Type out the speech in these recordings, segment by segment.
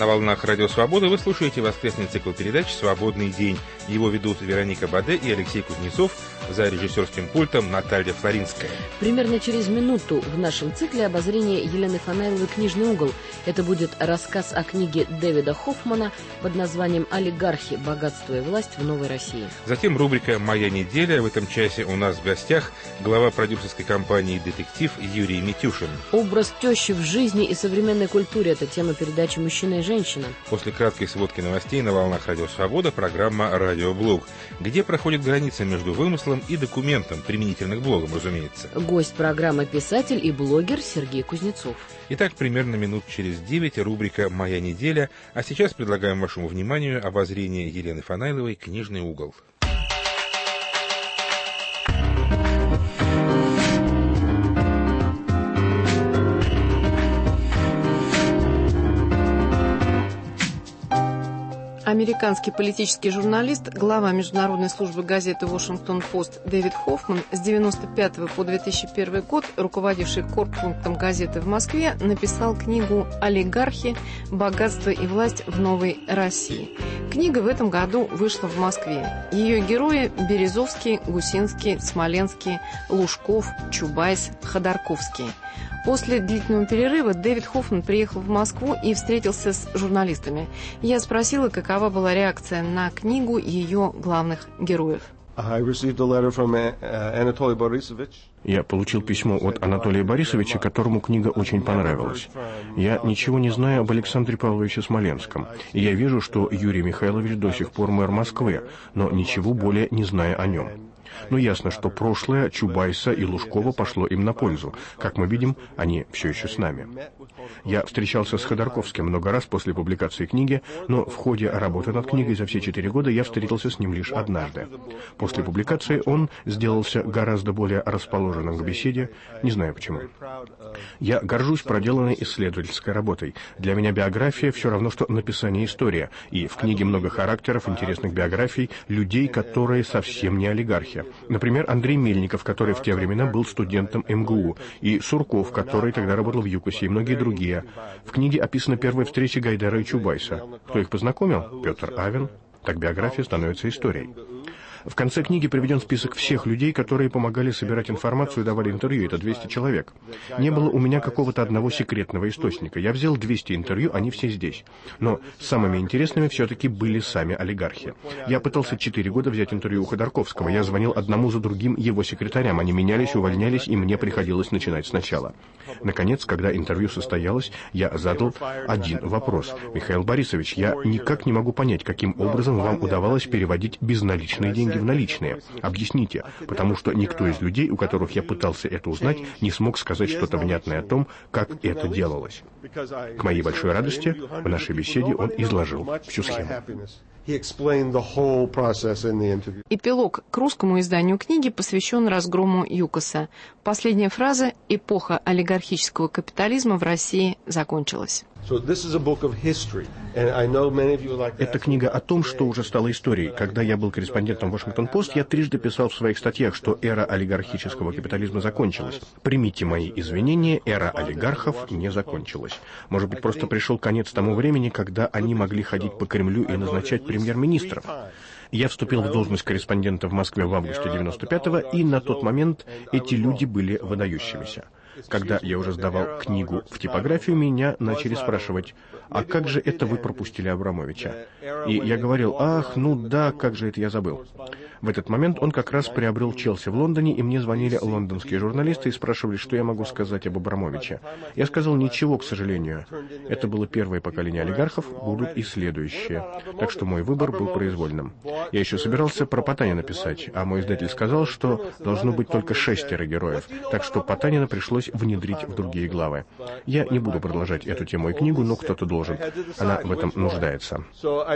На волнах Радио Свобода вы слушаете воскресный цикл передач «Свободный день». Его ведут Вероника Баде и Алексей Кузнецов, за режиссерским пультом Наталья Флоринская. Примерно через минуту в нашем цикле обозрение Елены Фанайловой «Книжный угол». Это будет рассказ о книге Дэвида Хоффмана под названием «Олигархи. Богатство и власть в новой России». Затем рубрика «Моя неделя». В этом часе у нас в гостях глава продюсерской компании «Детектив» Юрий Митюшин. Образ тещи в жизни и современной культуре – это тема передачи «Мужчина и женщина». После краткой сводки новостей на волнах Радио Свобода программа «Радиоблог», где проходит граница между вымыслом и документом, применительно к блогам, разумеется. Гость программы – писатель и блогер Сергей Кузнецов. Итак, примерно минут через 9 рубрика «Моя неделя», а сейчас предлагаем вашему вниманию обозрение Елены Фанайловой «Книжный угол». Американский политический журналист, глава международной службы газеты «Вашингтон-Пост» Дэвид Хоффман, с 1995 по 2001 год руководивший корпунктом газеты в Москве, написал книгу «Олигархи. Богатство и власть в новой России». Книга в этом году вышла в Москве. Ее герои – Березовский, Гусинский, Смоленский, Лужков, Чубайс, Ходорковский. После длительного перерыва Дэвид Хоффман приехал в Москву и встретился с журналистами. Я спросила, какова была реакция на книгу ее главных героев. Я получил письмо от Анатолия Борисовича, которому книга очень понравилась. Я ничего не знаю об Александре Павловиче Смоленском, и я вижу, что Юрий Михайлович до сих пор мэр Москвы, но ничего более не знаю о нем. Но ясно, что прошлое Чубайса и Лужкова пошло им на пользу. Как мы видим, они все еще с нами. Я встречался с Ходорковским много раз после публикации книги, но в ходе работы над книгой за все 4 года я встретился с ним лишь однажды. После публикации он сделался гораздо более расположенным к беседе, не знаю почему. Я горжусь проделанной исследовательской работой. Для меня биография все равно, что написание истории, и в книге много характеров, интересных биографий, людей, которые совсем не олигархи. Например, Андрей Мельников, который в те времена был студентом МГУ, и Сурков, который тогда работал в ЮКОСе, и многие другие. В книге описана первая встреча Гайдара и Чубайса. Кто их познакомил? Петр Авен. Так биография становится историей. В конце книги приведен список всех людей, которые помогали собирать информацию и давали интервью. Это 200 человек. Не было у меня какого-то одного секретного источника. Я взял 200 интервью, они все здесь. Но самыми интересными все-таки были сами олигархи. Я пытался 4 года взять интервью у Ходорковского. Я звонил одному за другим его секретарям. Они менялись, увольнялись, и мне приходилось начинать сначала. Наконец, когда интервью состоялось, я задал один вопрос. «Михаил Борисович, я никак не могу понять, каким образом вам удавалось переводить безналичные деньги в наличные. Объясните, потому что никто из людей, у которых я пытался это узнать, не смог сказать что-то внятное о том, как это делалось». К моей большой радости, в нашей беседе он изложил всю схему. Эпилог к русскому изданию книги посвящен разгрому ЮКОСа. Последняя фраза «Эпоха олигархического капитализма в России закончилась». Это книга о том, что уже стало историей. Когда я был корреспондентом «Вашингтон-Пост», я трижды писал в своих статьях, что эра олигархического капитализма закончилась. Примите мои извинения, эра олигархов не закончилась. Может быть, просто пришел конец тому времени, когда они могли ходить по Кремлю и назначать премьер-министров. Я вступил в должность корреспондента в Москве в августе 95-го, и на тот момент эти люди были выдающимися. Когда я уже сдавал книгу в типографию, меня начали спрашивать: «А как же это вы пропустили Абрамовича?» И я говорил: «Ах, ну да, как же это я забыл». В этот момент он как раз приобрел Челси в Лондоне, и мне звонили лондонские журналисты и спрашивали, что я могу сказать об Абрамовиче. Я сказал: «Ничего, к сожалению». Это было первое поколение олигархов, будут и следующие. Так что мой выбор был произвольным. Я еще собирался про Потанина написать, а мой издатель сказал, что должно быть только 6 героев, так что Потанина пришлось внедрить в другие главы. Я не буду продолжать эту тему и книгу, но кто-то должен. Она в этом нуждается.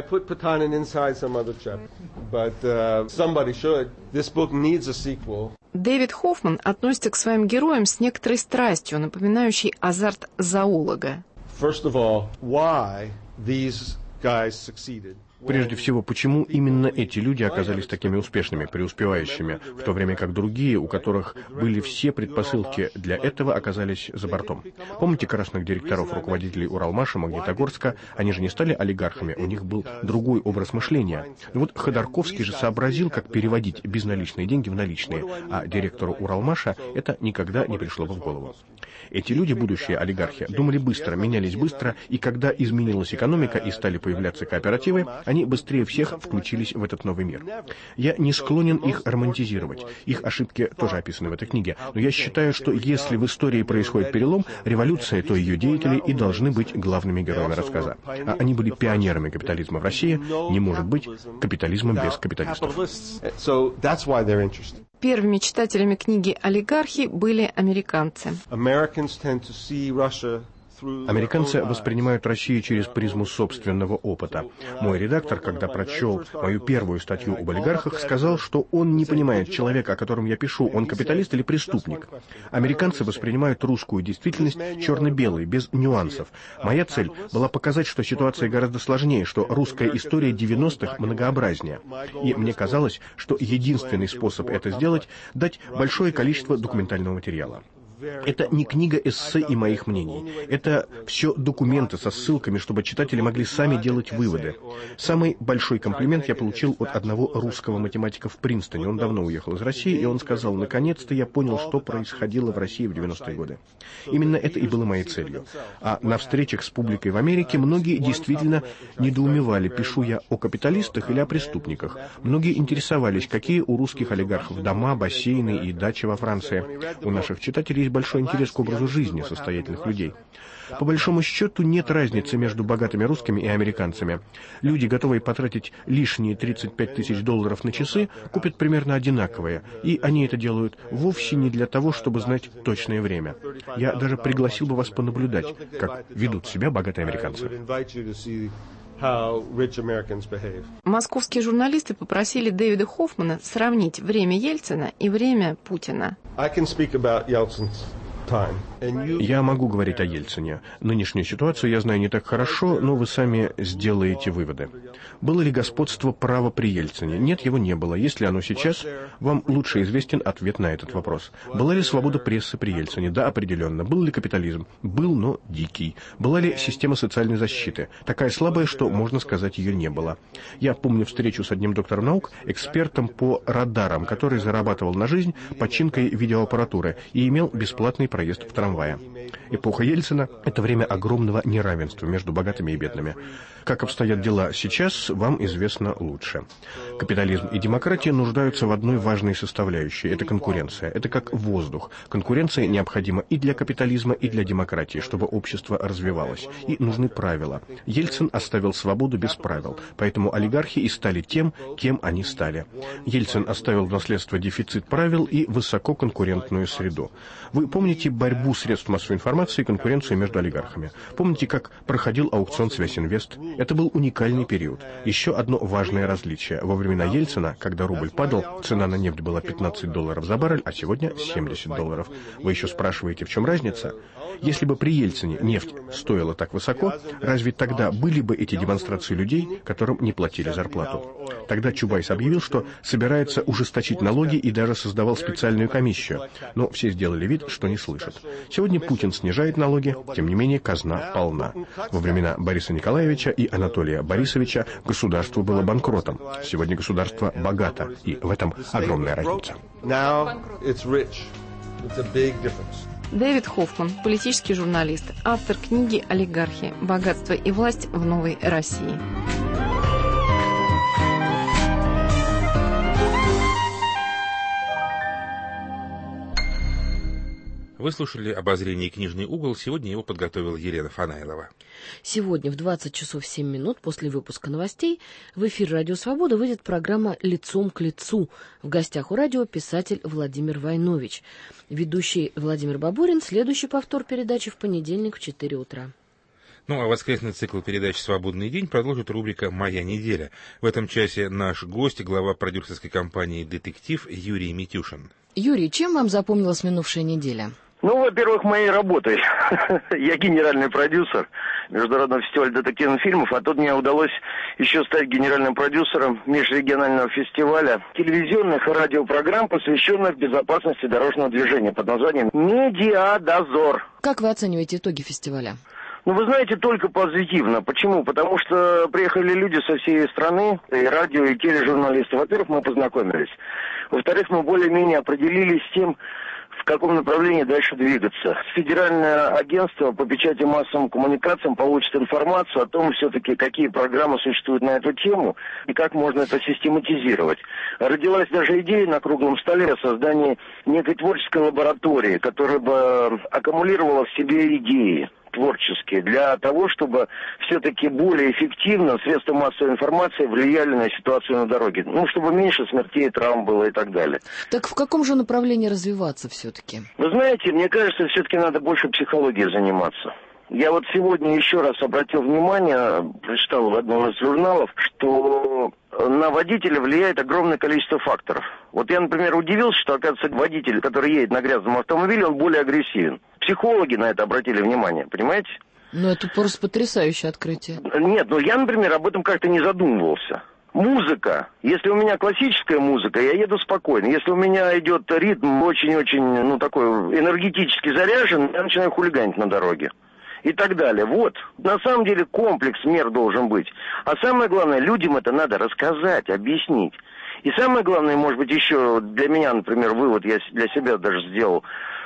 Дэвид Хоффман относится к своим героям с некоторой страстью, напоминающей азарт зоолога. Прежде всего, почему именно эти люди оказались такими успешными, преуспевающими, в то время как другие, у которых были все предпосылки для этого, оказались за бортом? Помните красных директоров, руководителей Уралмаша, Магнитогорска? Они же не стали олигархами, у них был другой образ мышления. И вот Ходорковский же сообразил, как переводить безналичные деньги в наличные, а директору Уралмаша это никогда не пришло бы в голову. Эти люди, будущие олигархи, думали быстро, менялись быстро, и когда изменилась экономика и стали появляться кооперативы, они быстрее всех включились в этот новый мир. Я не склонен их романтизировать. Их ошибки тоже описаны в этой книге. Но я считаю, что если в истории происходит перелом, революция, то ее деятели и должны быть главными героями рассказа. А они были пионерами капитализма в России. Не может быть капитализма без капиталистов. Первыми читателями книги «Олигархи» были американцы. Американцы воспринимают Россию через призму собственного опыта. Мой редактор, когда прочел мою первую статью об олигархах, сказал, что он не понимает человека, о котором я пишу, он капиталист или преступник. Американцы воспринимают русскую действительность черно-белой, без нюансов. Моя цель была показать, что ситуация гораздо сложнее, что русская история 90-х многообразнее. И мне казалось, что единственный способ это сделать — дать большое количество документального материала. Это не книга эссе и моих мнений. Это все документы со ссылками, чтобы читатели могли сами делать выводы. Самый большой комплимент я получил от одного русского математика в Принстоне. Он давно уехал из России, и он сказал: «Наконец-то я понял, что происходило в России в 90-е годы». Именно это и было моей целью. А на встречах с публикой в Америке многие действительно недоумевали, пишу я о капиталистах или о преступниках. Многие интересовались, какие у русских олигархов дома, бассейны и дачи во Франции. У наших читателей есть большой интерес к образу жизни состоятельных людей. По большому счету нет разницы между богатыми русскими и американцами. Люди, готовые потратить лишние $35 тысяч на часы, купят примерно одинаковые, и они это делают вовсе не для того, чтобы знать точное время. Я даже пригласил бы вас понаблюдать, как ведут себя богатые американцы. Московские журналисты попросили Дэвида Хоффмана сравнить время Ельцина и время Путина. Я могу говорить о Ельцине. Нынешнюю ситуацию я знаю не так хорошо, но вы сами сделаете выводы. Было ли господство права при Ельцине? Нет, его не было. Есть ли оно сейчас? Вам лучше известен ответ на этот вопрос. Была ли свобода прессы при Ельцине? Да, определенно. Был ли капитализм? Был, но дикий. Была ли система социальной защиты? Такая слабая, что, можно сказать, ее не было. Я помню встречу с одним доктором наук, экспертом по радарам, который зарабатывал на жизнь починкой видеоаппаратуры и имел бесплатный проезд в трамвае. Эпоха Ельцина – это время огромного неравенства между богатыми и бедными. Как обстоят дела сейчас, вам известно лучше. Капитализм и демократия нуждаются в одной важной составляющей – это конкуренция. Это как воздух. Конкуренция необходима и для капитализма, и для демократии, чтобы общество развивалось. И нужны правила. Ельцин оставил свободу без правил, поэтому олигархи и стали тем, кем они стали. Ельцин оставил в наследство дефицит правил и высококонкурентную среду. Вы помните борьбу средств массовой информации и конкуренцию между олигархами? Помните, как проходил аукцион «Связинвест»? Это был уникальный период. Еще одно важное различие. Во времена Ельцина, когда рубль падал, цена на нефть была $15 за баррель, а сегодня $70. Вы еще спрашиваете, в чем разница? Если бы при Ельцине нефть стоила так высоко, разве тогда были бы эти демонстрации людей, которым не платили зарплату? Тогда Чубайс объявил, что собирается ужесточить налоги и даже создавал специальную комиссию. Но все сделали вид, что не слышат. Сегодня Путин снижает налоги, тем не менее казна полна. Во времена Бориса Николаевича и Анатолия Борисовича государство было банкротом. Сегодня государство богато, и в этом огромная разница. Дэвид Хоффман, политический журналист, автор книги «Олигархи. Богатство и власть в новой России». Вы слушали обозрение «Книжный угол». Сегодня его подготовила Елена Фанайлова. Сегодня в 20 часов 7 минут после выпуска новостей в эфир «Радио Свобода» выйдет программа «Лицом к лицу». В гостях у радио писатель Владимир Войнович. Ведущий Владимир Бабурин. Следующий повтор передачи в понедельник в 4 утра. Ну, а воскресный цикл передач «Свободный день» продолжит рубрика «Моя неделя». В этом часе наш гость, глава продюсерской компании «Детектив» Юрий Митюшин. Юрий, чем вам запомнилась минувшая неделя? Ну, во-первых, моей работой. Я генеральный продюсер Международного фестиваля детективных фильмов, а тут мне удалось еще стать генеральным продюсером межрегионального фестиваля телевизионных и радиопрограмм, посвященных безопасности дорожного движения под названием «Медиадозор». Как вы оцениваете итоги фестиваля? Ну, вы знаете, только позитивно. Почему? Потому что приехали люди со всей страны, и радио, и тележурналисты. Во-первых, мы познакомились. Во-вторых, мы более-менее определились с тем, в каком направлении дальше двигаться. Федеральное агентство по печати и массовым коммуникациям получит информацию о том, все-таки, какие программы существуют на эту тему и как можно это систематизировать. Родилась даже идея на круглом столе о создании некой творческой лаборатории, которая бы аккумулировала в себе идеи творческие, для того, чтобы все-таки более эффективно средства массовой информации влияли на ситуацию на дороге. Ну, чтобы меньше смертей, травм было и так далее. Так в каком же направлении развиваться все-таки? Вы знаете, мне кажется, все-таки надо больше психологией заниматься. Я вот сегодня еще раз обратил внимание, прочитал в одном из журналов, что на водителя влияет огромное количество факторов. Вот я, например, удивился, что, оказывается, водитель, который едет на грязном автомобиле, он более агрессивен. Психологи на это обратили внимание, понимаете? Ну, это просто потрясающее открытие. Нет, ну я, например, об этом как-то не задумывался. Музыка. Если у меня классическая музыка, я еду спокойно. Если у меня идет ритм очень-очень, ну, такой энергетически заряжен, я начинаю хулиганить на дороге. И так далее. Вот. На самом деле комплекс мер должен быть. А самое главное, людям это надо рассказать, объяснить. И самое главное, может быть, еще для меня, например, вывод я для себя даже сделал,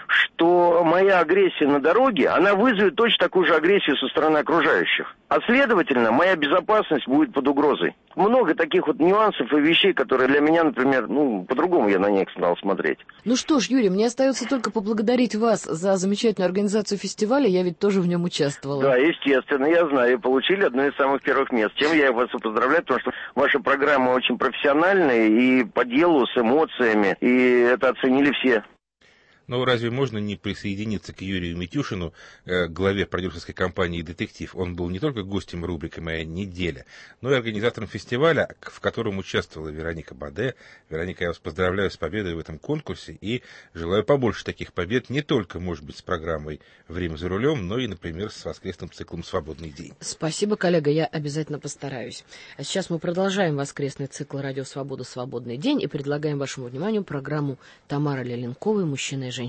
что моя агрессия на дороге, она вызовет точно такую же агрессию со стороны окружающих. А следовательно, моя безопасность будет под угрозой. Много таких вот нюансов и вещей, которые для меня, например, ну, по-другому я на них стал смотреть. Ну что ж, Юрий, мне остается только поблагодарить вас за замечательную организацию фестиваля. Я ведь тоже в нем участвовала. Да, естественно, я знаю. Получили одно из самых первых мест. Чем я вас и поздравляю, потому что ваша программа очень профессиональная и по делу, с эмоциями. И это оценили все. Но разве можно не присоединиться к Юрию Митюшину, главе продюсерской компании «Детектив»? Он был не только гостем рубрики «Моя неделя», но и организатором фестиваля, в котором участвовала Вероника Баде. Вероника, я вас поздравляю с победой в этом конкурсе и желаю побольше таких побед, не только, может быть, с программой «Время за рулем», но и, например, с воскресным циклом «Свободный день». Спасибо, коллега, я обязательно постараюсь. А сейчас мы продолжаем воскресный цикл «Радио Свобода. Свободный день» и предлагаем вашему вниманию программу Тамары Леленковой «Мужчина и женщина».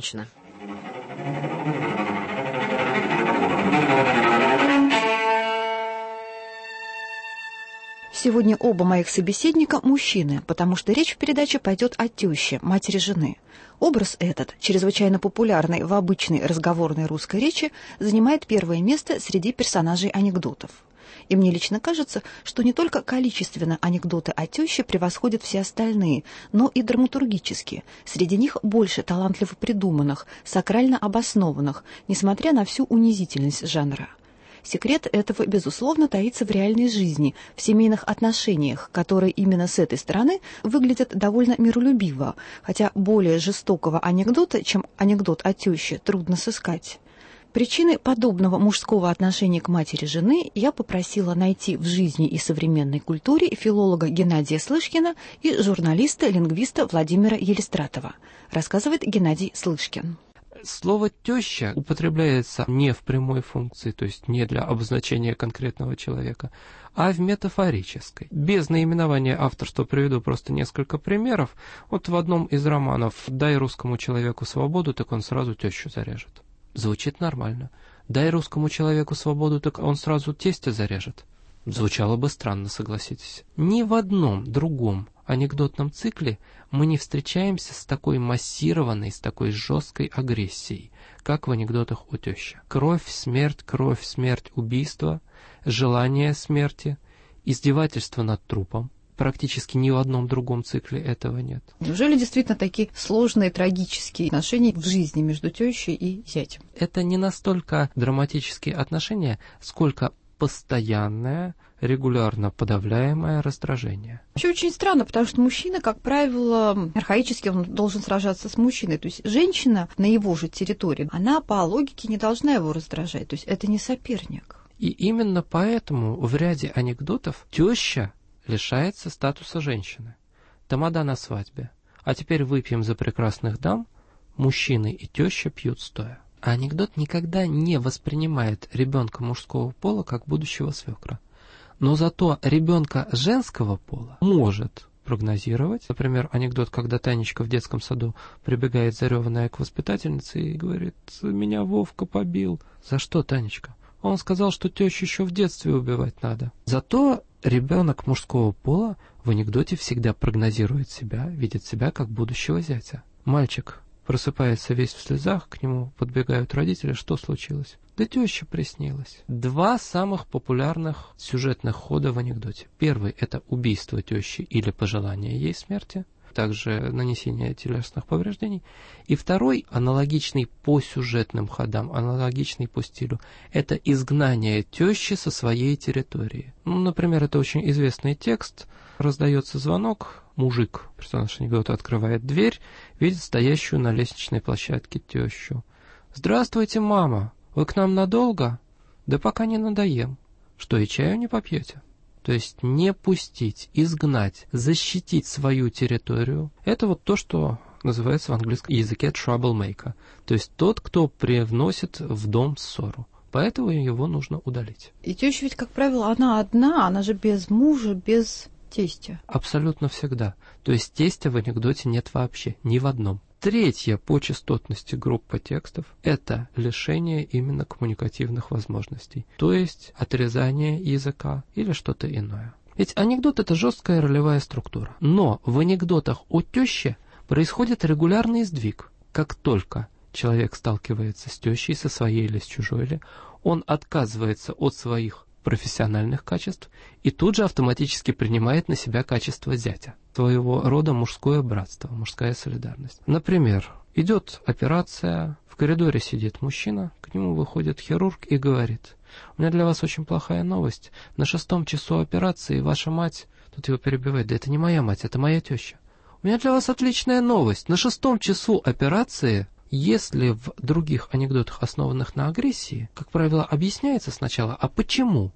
Сегодня оба моих собеседника мужчины, потому что речь в передаче пойдет о теще, матери жены. Образ этот, чрезвычайно популярный в обычной разговорной русской речи, занимает первое место среди персонажей анекдотов. И мне лично кажется, что не только количественно анекдоты о теще превосходят все остальные, но и драматургически. Среди них больше талантливо придуманных, сакрально обоснованных, несмотря на всю унизительность жанра. Секрет этого, безусловно, таится в реальной жизни, в семейных отношениях, которые именно с этой стороны выглядят довольно миролюбиво, хотя более жестокого анекдота, чем анекдот о теще, трудно сыскать. Причины подобного мужского отношения к матери жены я попросила найти в жизни и современной культуре филолога Геннадия Слышкина и журналиста-лингвиста Владимира Елистратова, рассказывает Геннадий Слышкин. Слово «теща» употребляется не в прямой функции, то есть не для обозначения конкретного человека, а в метафорической. Без наименования авторства приведу просто несколько примеров. Вот в одном из романов «Дай русскому человеку свободу, так он сразу тещу зарежет». Звучит нормально. Дай русскому человеку свободу, так он сразу тестя зарежет. Звучало бы странно, согласитесь. Ни в одном другом анекдотном цикле мы не встречаемся с такой массированной, с такой жесткой агрессией, как в анекдотах о теще. Кровь, смерть, убийство, желание смерти, издевательство над трупом. Практически ни в одном другом цикле этого нет. Неужели действительно такие сложные, трагические отношения в жизни между тещей и зятем? Это не настолько драматические отношения, сколько постоянное, регулярно подавляемое раздражение. Вообще очень странно, потому что мужчина, как правило, архаически он должен сражаться с мужчиной. То есть женщина на его же территории, она по логике не должна его раздражать. То есть это не соперник. И именно поэтому в ряде анекдотов теща лишается статуса женщины. Тамада на свадьбе. А теперь выпьем за прекрасных дам. мужчины и теща пьют стоя. А анекдот никогда не воспринимает ребенка мужского пола как будущего свекра. Но зато ребенка женского пола может прогнозировать. Например, анекдот, когда Танечка в детском саду прибегает зареванная к воспитательнице и говорит: «Меня Вовка побил». «За что, Танечка?» «Он сказал, что тещу еще в детстве убивать надо». Зато ребенок мужского пола в анекдоте всегда прогнозирует себя, видит себя как будущего зятя. Мальчик просыпается весь в слезах, к нему подбегают родители. Что случилось? Да теща приснилась. Два самых популярных сюжетных хода в анекдоте. Первый — это убийство тещи или пожелание ей смерти, также нанесение телесных повреждений. И второй, аналогичный по сюжетным ходам, аналогичный по стилю, это изгнание тещи со своей территории. Например, это очень известный текст. Раздается звонок, мужик, персонаж анекдота, открывает дверь, видит стоящую на лестничной площадке тещу. «Здравствуйте, мама! Вы к нам надолго?» «Да пока не надоем». «Что, и чаю не попьете?» То есть не пустить, изгнать, защитить свою территорию. Это вот то, что называется в английском языке troublemaker. То есть тот, кто привносит в дом ссору. Поэтому его нужно удалить. И теща ведь, как правило, она одна, она же без мужа, без тестя. Абсолютно всегда. То есть тестя в анекдоте нет вообще, ни в одном. Третья по частотности группа текстов – это лишение именно коммуникативных возможностей, то есть отрезание языка или что-то иное. Ведь анекдот – это жесткая ролевая структура. Но в анекдотах о теще происходит регулярный сдвиг. Как только человек сталкивается с тещей, со своей или с чужой, он отказывается от своих профессиональных качеств и тут же автоматически принимает на себя качество зятя. Своего рода мужское братство, мужская солидарность. Например, идет операция, в коридоре сидит мужчина, к нему выходит хирург и говорит: «У меня для вас очень плохая новость. На 6-м часу операции ваша мать...» Тут его перебивает: «Да это не моя мать, это моя теща». «У меня для вас отличная новость. На 6-м часу операции...» Если в других анекдотах, основанных на агрессии, как правило, объясняется сначала, а почему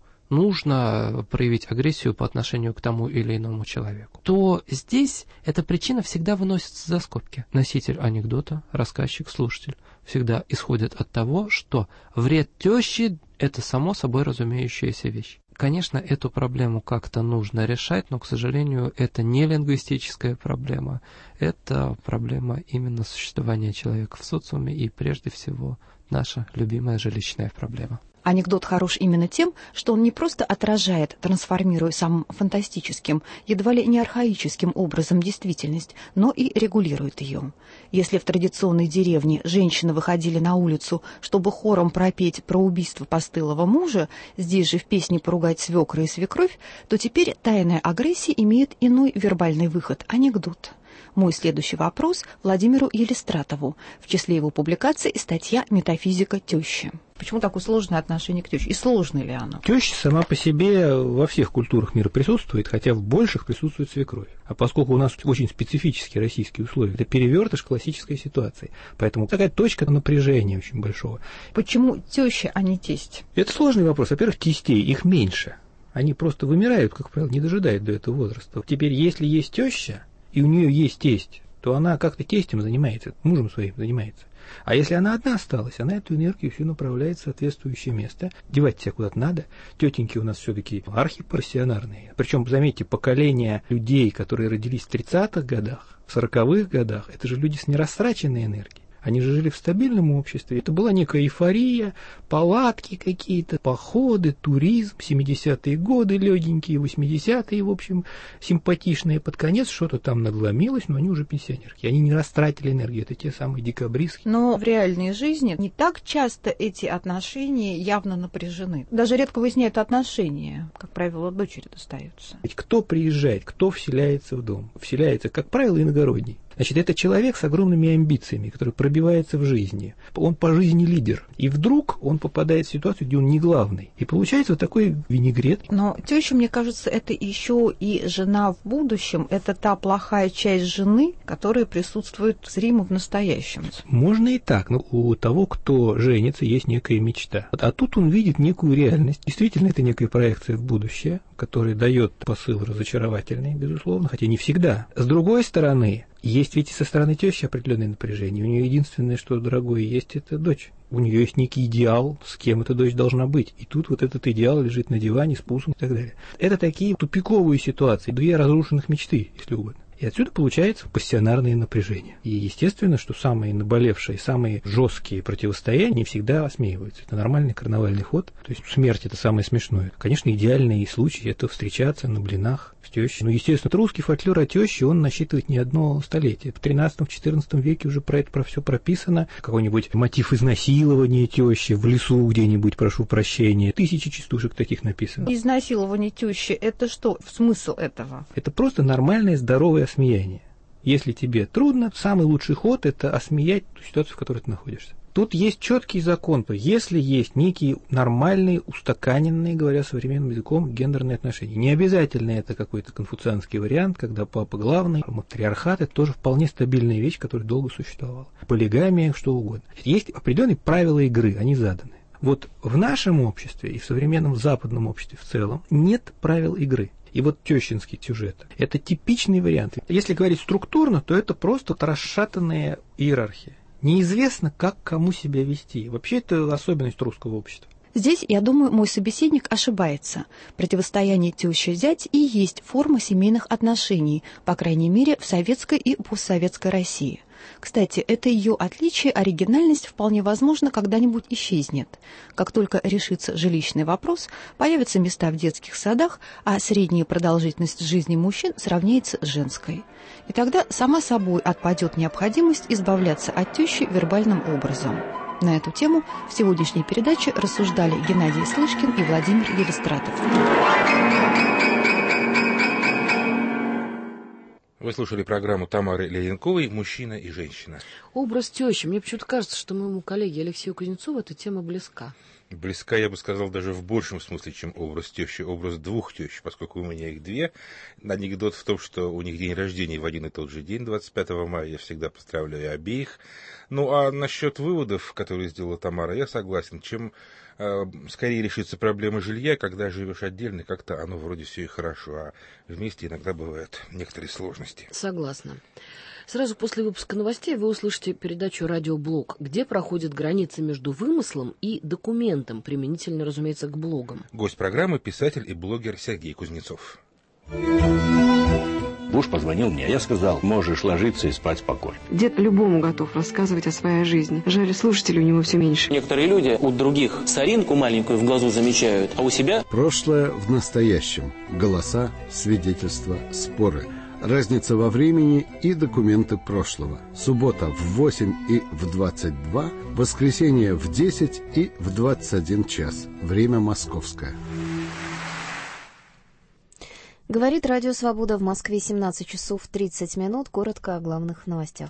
нужно проявить агрессию по отношению к тому или иному человеку, то здесь эта причина всегда выносится за скобки. Носитель анекдота, рассказчик, слушатель всегда исходят от того, что вред тещи – это само собой разумеющаяся вещь. Конечно, эту проблему как-то нужно решать, но, к сожалению, это не лингвистическая проблема. Это проблема именно существования человека в социуме и, прежде всего, наша любимая жилищная проблема. Анекдот хорош именно тем, что он не просто отражает, трансформируя самым фантастическим, едва ли не архаическим образом действительность, но и регулирует ее. Если в традиционной деревне женщины выходили на улицу, чтобы хором пропеть про убийство постылого мужа, здесь же в песне поругать свекра и свекровь, то теперь тайная агрессия имеет иной вербальный выход – анекдот. Мой следующий вопрос Владимиру Елистратову. В числе его публикаций статья «Метафизика тещи». Почему такое сложное отношение к теще? И сложно ли оно? Теща сама по себе во всех культурах мира присутствует, хотя в больших присутствует свекровь. А поскольку у нас очень специфические российские условия, это перевертыш классической ситуации. Поэтому такая точка напряжения очень большого. Почему теща, а не тесть? Это сложный вопрос. Во-первых, тестей их меньше. Они просто вымирают, как правило, не дожидают до этого возраста. Теперь, если есть теща, и у нее есть тесть, то она как-то тестем занимается, мужем своим занимается. А если она одна осталась, она эту энергию всю направляет в соответствующее место. Девать себя куда-то надо. Тетеньки у нас все-таки архипассионарные. Причем, заметьте, поколение людей, которые родились в 30-х годах, в 40-х годах, это же люди с нерастраченной энергией. Они же жили в стабильном обществе. Это была некая эйфория, палатки какие-то, походы, туризм, 70-е годы легенькие, 80-е, в общем, симпатичные. Под конец что-то там надломилось, но они уже пенсионерки. Они не растратили энергию. Это те самые декабристы. Но в реальной жизни не так часто эти отношения явно напряжены. Даже редко выясняют отношения. Как правило, дочери достаются. Ведь кто приезжает, кто вселяется в дом? Вселяется, как правило, иногородний. Значит, это человек с огромными амбициями, который пробивается в жизни. Он по жизни лидер. И вдруг он попадает в ситуацию, где он не главный. И получается вот такой винегрет. Но теща, мне кажется, это еще и жена в будущем. Это та плохая часть жены, которая присутствует зримо в настоящем. Можно и так. Но у того, кто женится, есть некая мечта. А тут он видит некую реальность. Действительно, это некая проекция в будущее. который дает посыл разочаровательный, безусловно, хотя не всегда. С другой стороны, есть ведь и со стороны тещи определенное напряжение. У нее единственное, что дорогое есть, это дочь. У нее есть некий идеал, с кем эта дочь должна быть. И тут вот этот идеал лежит на диване с пусом и так далее. Это такие тупиковые ситуации, две разрушенных мечты, если угодно. И отсюда получается пассионарное напряжение. И естественно, что самые наболевшие, самые жесткие противостояния не всегда осмеиваются. Это нормальный карнавальный ход. То есть смерть — это самое смешное. Конечно, идеальный случай — это встречаться на блинах с тещей. Ну, естественно, русский фольклор о теще, он насчитывает не одно столетие. В 13-14 веке уже про это про все прописано. Какой-нибудь мотив изнасилования тещи в лесу где-нибудь, прошу прощения. Тысячи частушек таких написано. Изнасилование тещи — это что? Смысл этого? Это просто нормальное, здоровое осмеяние. Если тебе трудно, самый лучший ход — это осмеять ту ситуацию, в которой ты находишься. Тут есть четкий закон. Если есть некие нормальные, устаканенные, говоря современным языком, гендерные отношения. Не обязательно это какой-то конфуцианский вариант, когда папа главный. Матриархат — это тоже вполне стабильная вещь, которая долго существовала. Полигамия, что угодно. Есть определенные правила игры, они заданы. Вот в нашем обществе и в современном западном обществе в целом нет правил игры. И вот тещинский сюжет – это типичный вариант. Если говорить структурно, то это просто расшатанная иерархия. Неизвестно, как кому себя вести. Вообще, это особенность русского общества. Здесь, я думаю, мой собеседник ошибается. Противостояние теща-зять и есть форма семейных отношений, по крайней мере, в советской и постсоветской России. Кстати, это ее отличие, оригинальность вполне возможно когда-нибудь исчезнет. Как только решится жилищный вопрос, появятся места в детских садах, а средняя продолжительность жизни мужчин сравняется с женской. И тогда сама собой отпадет необходимость избавляться от тещи вербальным образом. На эту тему в сегодняшней передаче рассуждали Геннадий Слышкин и Владимир Елистратов. Вы слушали программу Тамары Ленинковой «Мужчина и женщина». Образ тещи. Мне почему-то кажется, что моему коллеге Алексею Кузнецову эта тема близка. Близка, я бы сказал, даже в большем смысле, чем образ тещи, образ двух тещ, поскольку у меня их две. Анекдот в том, что у них день рождения в один и тот же день, 25 мая, я всегда поздравляю обеих. Ну, а насчет выводов, которые сделала Тамара, я согласен. Чем скорее решится проблема жилья, когда живешь отдельно, как-то оно вроде все и хорошо, а вместе иногда бывают некоторые сложности. Согласна. Сразу после выпуска новостей вы услышите передачу «Радиоблог», где проходит граница между вымыслом и документом, применительно, разумеется, к блогам. Гость программы — писатель и блогер Сергей Кузнецов. Муж позвонил мне, я сказал: можешь ложиться и спать спокойно. Дед любому готов рассказывать о своей жизни. Жаль, слушателей у него все меньше. Некоторые люди у других соринку маленькую в глазу замечают, а у себя... Прошлое в настоящем. Голоса, свидетельства, споры. Разница во времени и документы прошлого. Суббота в 8 и в 22, воскресенье в 10 и в 21 час. Время московское. Говорит Радио Свобода, в Москве 17 часов 30 минут. Коротко о главных новостях.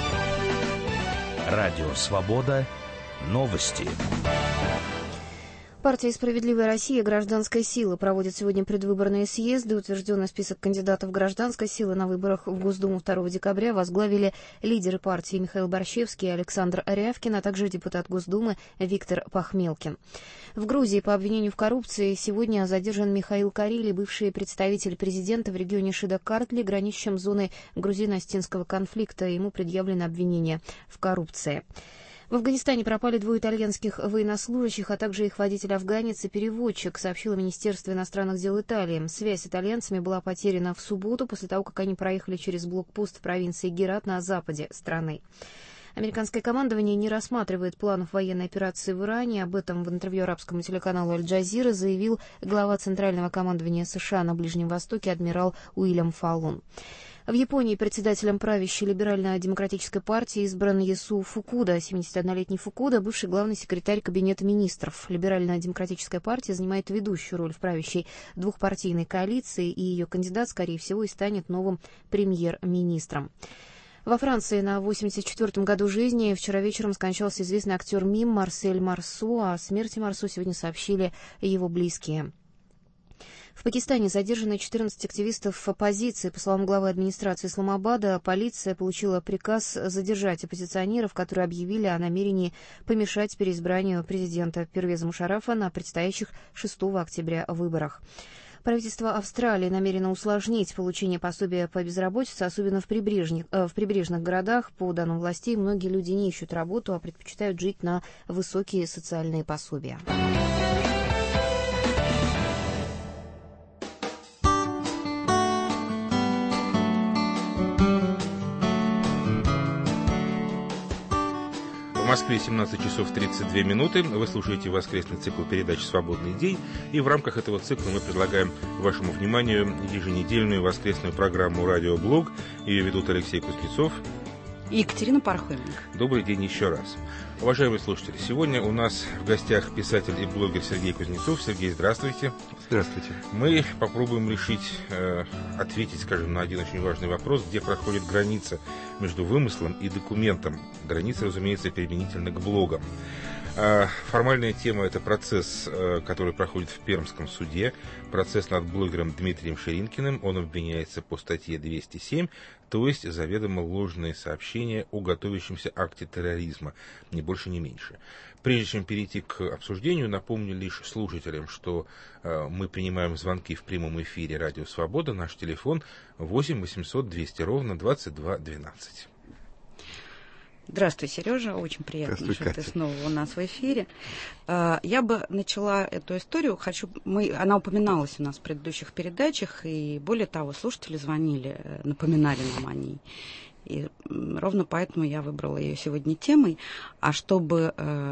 Радио Свобода. Новости. Партия «Справедливая Россия» и «Гражданская сила» проводят сегодня предвыборные съезды. Утвержденный список кандидатов гражданской силы на выборах в Госдуму 2 декабря возглавили лидеры партии Михаил Борщевский и Александр Рявкин, а также депутат Госдумы Виктор Пахмелкин. В Грузии по обвинению в коррупции сегодня задержан Михаил Карили, бывший представитель президента в регионе Шида-Картли, граничащем с зоной грузино-осетинского конфликта. Ему предъявлено обвинение в коррупции. В Афганистане пропали 2 итальянских военнослужащих, а также их водитель-афганец и переводчик, сообщило Министерство иностранных дел Италии. Связь с итальянцами была потеряна в субботу после того, как они проехали через блокпост в провинции Герат на западе страны. Американское командование не рассматривает планов военной операции в Иране. Об этом в интервью арабскому телеканалу «Аль-Джазира» заявил глава Центрального командования США на Ближнем Востоке адмирал Уильям Фаллон. В Японии председателем правящей либерально-демократической партии избран Ясу Фукуда. 71-летний Фукуда – бывший главный секретарь Кабинета министров. Либерально-демократическая партия занимает ведущую роль в правящей двухпартийной коалиции, и ее кандидат, скорее всего, и станет новым премьер-министром. Во Франции на 84-м году жизни вчера вечером скончался известный актер мим Марсель Марсо. О смерти Марсо сегодня сообщили его близкие. В Пакистане задержаны 14 активистов оппозиции. По словам главы администрации Исламабада, полиция получила приказ задержать оппозиционеров, которые объявили о намерении помешать переизбранию президента Первеза Мушаррафа на предстоящих 6 октября выборах. Правительство Австралии намерено усложнить получение пособия по безработице, особенно в прибрежных городах. По данным властей, многие люди не ищут работу, а предпочитают жить на высокие социальные пособия. В Москве 17 часов 32 минуты. Вы слушаете воскресный цикл передач «Свободный день». И в рамках этого цикла мы предлагаем вашему вниманию еженедельную воскресную программу «Радиоблог». Ее ведут Алексей Кузнецов и Екатерина Пархоменко. Добрый день еще раз. Уважаемые слушатели, сегодня у нас в гостях писатель и блогер Сергей Кузнецов. Сергей, здравствуйте. Здравствуйте. Мы попробуем ответить, скажем, на один очень важный вопрос, где проходит граница между вымыслом и документом. Граница, разумеется, применительно к блогам. Формальная тема – это процесс, который проходит в Пермском суде. Процесс над блогером Дмитрием Ширинкиным. Он обвиняется по статье 207, то есть заведомо ложные сообщения о готовящемся акте терроризма. Ни больше, ни меньше. Прежде чем перейти к обсуждению, напомню лишь слушателям, что мы принимаем звонки в прямом эфире «Радио Свобода». Наш телефон 8 800 200 ровно 22 12. Здравствуй, Сережа. Очень приятно, что ты снова у нас в эфире. Я бы начала эту историю. Она упоминалась у нас в предыдущих передачах, и более того, слушатели звонили, напоминали нам о ней. И ровно поэтому я выбрала ее сегодня темой. А чтобы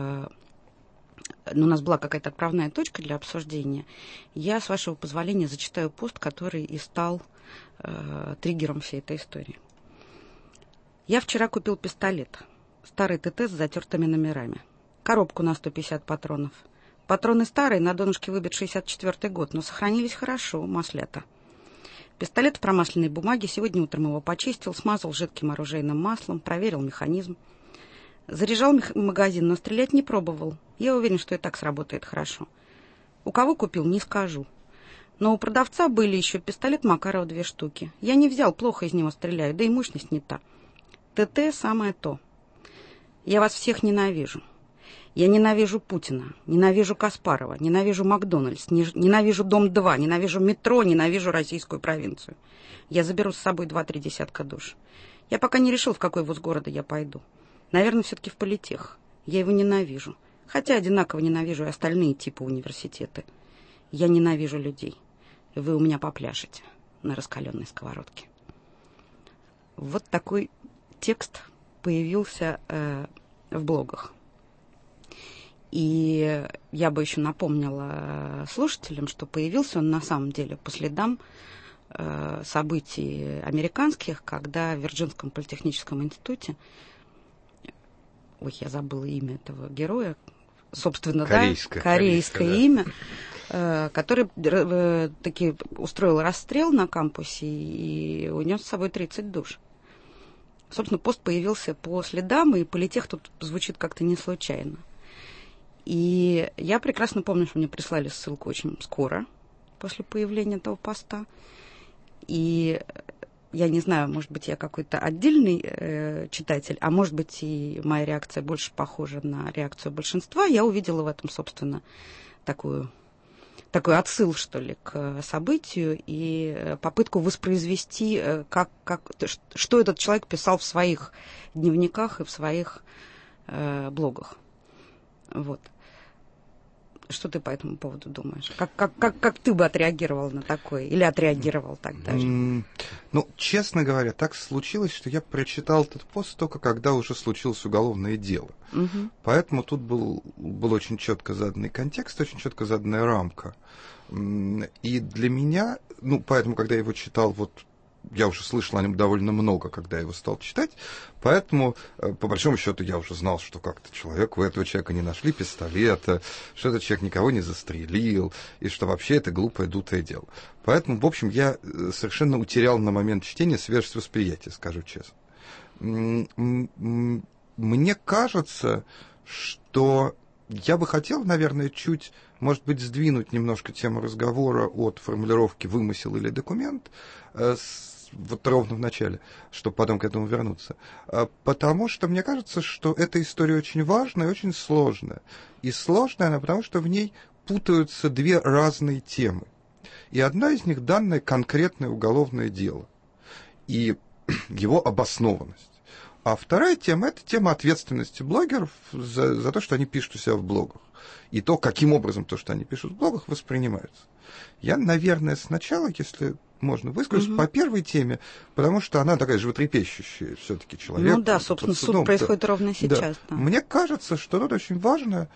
у нас была какая-то отправная точка для обсуждения, я, с вашего позволения, зачитаю пост, который и стал триггером всей этой истории. Я вчера купил пистолет. Старый ТТ с затертыми номерами. Коробку на 150 патронов. Патроны старые, на донышке выбит 64-й год, но сохранились хорошо, маслята. Пистолет в промасленной бумаге. Сегодня утром его почистил, смазал жидким оружейным маслом, проверил механизм. Заряжал магазин, но стрелять не пробовал. Я уверен, что и так сработает хорошо. У кого купил, не скажу. Но у продавца были еще пистолет Макарова 2 штуки. Я не взял, плохо из него стреляю, да и мощность не та. ТТ самое то. Я вас всех ненавижу. Я ненавижу Путина, ненавижу Каспарова, ненавижу Макдональдс, ненавижу Дом-2, ненавижу метро, ненавижу российскую провинцию. Я заберу с собой 2-3 десятка душ. Я пока не решил, в какой вуз города я пойду. Наверное, все-таки в политех. Я его ненавижу. Хотя одинаково ненавижу и остальные типы университеты. Я ненавижу людей. Вы у меня попляшете на раскаленной сковородке. Вот такой текст появился в блогах. И я бы еще напомнила слушателям, что появился он на самом деле по следам событий американских, когда в Вирджинском политехническом институте, я забыла имя этого героя, собственно, корейское имя, который таки устроил расстрел на кампусе и унес с собой 30 душ. Собственно, пост появился по следам, и политех тут звучит как-то не случайно. И я прекрасно помню, что мне прислали ссылку очень скоро после появления этого поста. И я не знаю, может быть, я какой-то отдельный читатель, а может быть, и моя реакция больше похожа на реакцию большинства. Я увидела в этом, собственно, такой отсыл, что ли, к событию и попытку воспроизвести, что этот человек писал в своих дневниках и в своих блогах. Вот. Что ты по этому поводу думаешь? Как ты бы отреагировал на такое? Или отреагировал так даже? Честно говоря, так случилось, что я прочитал этот пост только когда уже случилось уголовное дело. Угу. Поэтому тут был очень четко заданный контекст, очень четко заданная рамка. И для меня, поэтому, когда я его читал, я уже слышал о нем довольно много, когда я его стал читать, поэтому, по большому счету, я уже знал, что у этого человека не нашли пистолета, что этот человек никого не застрелил, и что вообще это глупое, дутое дело. Поэтому, в общем, я совершенно утерял на момент чтения свежесть восприятия, скажу честно. Мне кажется, что я бы хотел, наверное, чуть, может быть, сдвинуть немножко тему разговора от формулировки «вымысел» или «документ», ровно в начале, чтобы потом к этому вернуться. Потому что мне кажется, что эта история очень важная и очень сложная. И сложная она потому, что в ней путаются две разные темы. И одна из них — данное конкретное уголовное дело и его обоснованность. А вторая тема — это тема ответственности блогеров за то, что они пишут у себя в блогах. И то, каким образом то, что они пишут в блогах, воспринимается. Я, наверное, сначала, если можно, выскажусь по первой теме, потому что она такая животрепещущая все-таки человек. Ну да, собственно, суд происходит ровно сейчас. Да. Мне кажется, что тут очень важно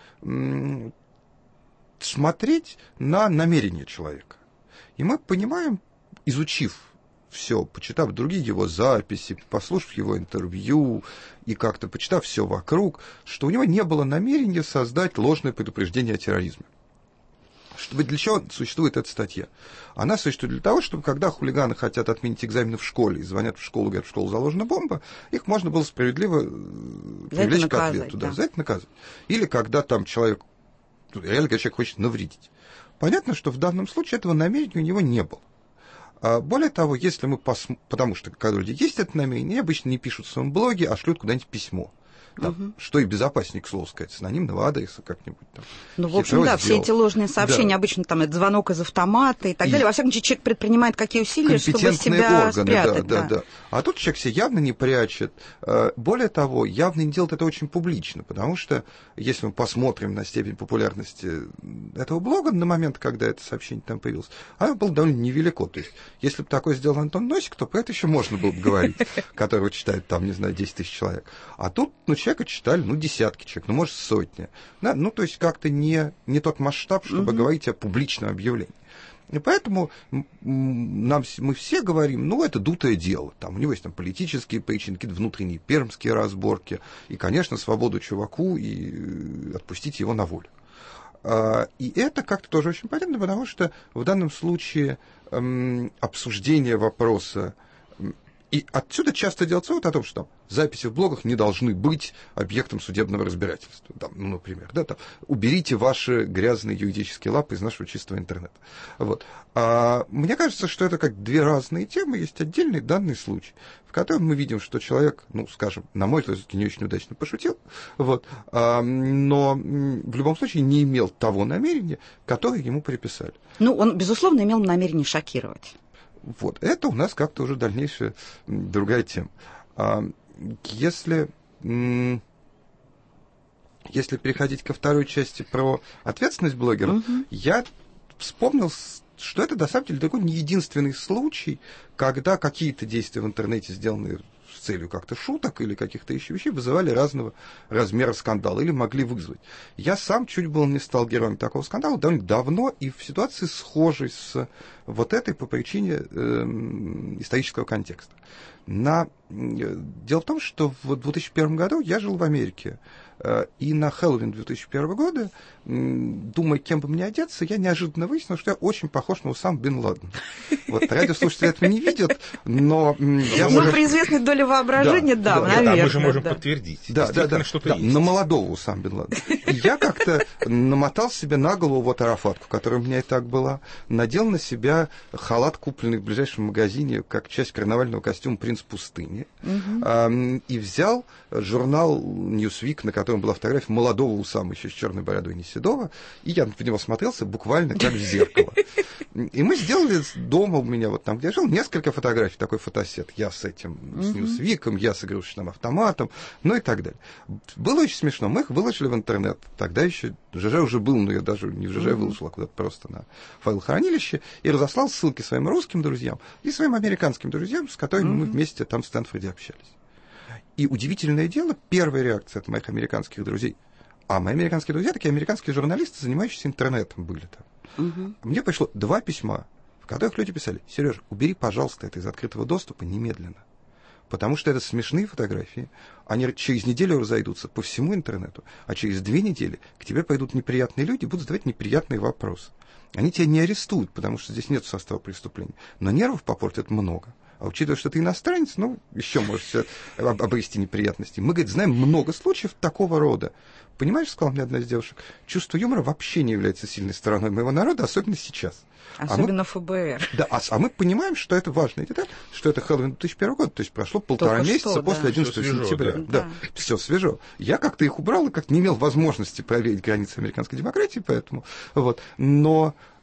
смотреть на намерение человека. И мы понимаем, изучив все, почитав другие его записи, послушав его интервью и как-то почитав все вокруг, что у него не было намерения создать ложное предупреждение о терроризме. Для чего существует эта статья? Она существует для того, чтобы, когда хулиганы хотят отменить экзамены в школе и звонят в школу, говорят, в школу заложена бомба, их можно было справедливо привлечь к ответу. Да, за это наказывать. Или когда там человек, реально, когда человек хочет навредить. Понятно, что в данном случае этого намерения у него не было. Более того, если мы потому что, когда люди есть это намерение, они обычно не пишут в своем блоге, а шлют куда-нибудь письмо. Там, что и безопаснее, к слову сказать, с анонимного адреса как-нибудь там. Ну, в общем, да, все эти ложные сообщения, обычно там это звонок из автомата и так далее. Во всяком случае, человек предпринимает какие усилия, чтобы себя органы, спрятать. Да. А тут человек себя явно не прячет. Более того, явно не делает это очень публично, потому что, если мы посмотрим на степень популярности этого блога на момент, когда это сообщение там появилось, оно было довольно невелико. То есть, если бы такое сделал Антон Носик, то про это еще можно было бы говорить, которого читает там, не знаю, 10 тысяч человек. А тут, человека читали, десятки человек, может, сотни. Да? То есть как-то не тот масштаб, чтобы говорить о публичном объявлении. И поэтому мы все говорим, это дутое дело. Там, у него есть там политические причины, какие-то внутренние пермские разборки. И, конечно, свободу чуваку и отпустить его на волю. И это как-то тоже очень понятно, потому что в данном случае обсуждение вопроса. И отсюда часто делается о том, что записи в блогах не должны быть объектом судебного разбирательства. Там, например, уберите ваши грязные юридические лапы из нашего чистого интернета. Вот. Мне кажется, что это как две разные темы. Есть отдельный данный случай, в котором мы видим, что человек, скажем, на мой взгляд, не очень удачно пошутил, но в любом случае не имел того намерения, которое ему приписали. Он, безусловно, имел намерение шокировать. Это у нас как-то уже дальнейшая другая тема. Если переходить ко второй части про ответственность блогеров, я вспомнил, что это, на самом деле, далеко не единственный случай, когда какие-то действия в интернете, сделанные с целью как-то шуток или каких-то еще вещей, вызывали разного размера скандала или могли вызвать. Я сам чуть было не стал героем такого скандала довольно давно и в ситуации схожей с этой по причине исторического контекста. Дело в том, что в 2001 году я жил в Америке. И на Хэллоуин 2001 года, думая, кем бы мне одеться, я неожиданно выяснил, что я очень похож на Усаму бен Ладена. Радиослушатели этого не видят, но... При известной доле воображения, наверное. Мы же можем подтвердить. Что-то есть. На молодого Усаму бен Ладена. И я как-то намотал себе на голову арафатку, которая у меня и так была, надел на себя халат, купленный в ближайшем магазине, как часть карнавального костюма «Принц пустыни», и взял журнал Newsweek, на котором была фотография молодого Усама, еще с черной бородой, не седого, и я в него смотрелся буквально как в зеркало. И мы сделали дома у меня, там, где я жил, несколько фотографий, такой фотосет. Я с этим, с Newsweek'ом, я с игрушечным автоматом, и так далее. Было очень смешно. Мы их выложили в интернет. Тогда еще ЖЖ уже был, но я даже не в ЖЖ выложил, а куда-то просто на файлохранилище, и разослал ссылки своим русским друзьям и своим американским друзьям, с которыми мы вместе там в Стэнфорде общались. И удивительное дело, первая реакция от моих американских друзей, а мои американские друзья, такие американские журналисты, занимающиеся интернетом были там. Мне пришло 2 письма, в которых люди писали: Сережа, убери, пожалуйста, это из открытого доступа немедленно. Потому что это смешные фотографии, они через неделю разойдутся по всему интернету, а через 2 недели к тебе пойдут неприятные люди и будут задавать неприятные вопросы. Они тебя не арестуют, потому что здесь нет состава преступления, но нервов попортят много. А учитывая, что ты иностранец, еще можешь обрести неприятности. Мы, говорит, знаем много случаев такого рода. Понимаешь, сказала мне одна из девушек, чувство юмора вообще не является сильной стороной моего народа, особенно сейчас. Особенно ФБР. Да, а мы понимаем, что это важная деталь, что это Хэллоуин 2001 года, то есть прошло 1,5 месяца после 11 сентября. Да, все свежо. Я как-то их убрал и как-то не имел возможности проверить границы американской демократии, поэтому. Но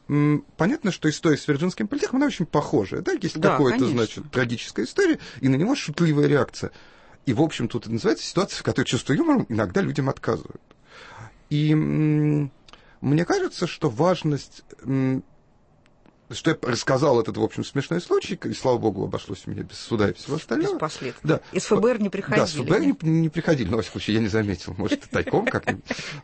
понятно, что история с Вирджинским политехом, она очень похожая. Да? Есть какая-то, значит, трагическая история, и на него шутливая реакция. И, в общем, тут это называется ситуация, в которой чувство юмора иногда людям отказывают. И мне кажется, что важность... Что я рассказал этот, в общем, смешной случай, и, слава богу, обошлось у меня без суда и всего остального. Без последствий. Да. Из ФБР не приходили. Да, с ФБР не приходили, но, во всяком случае, я не заметил. Может, тайком как-нибудь.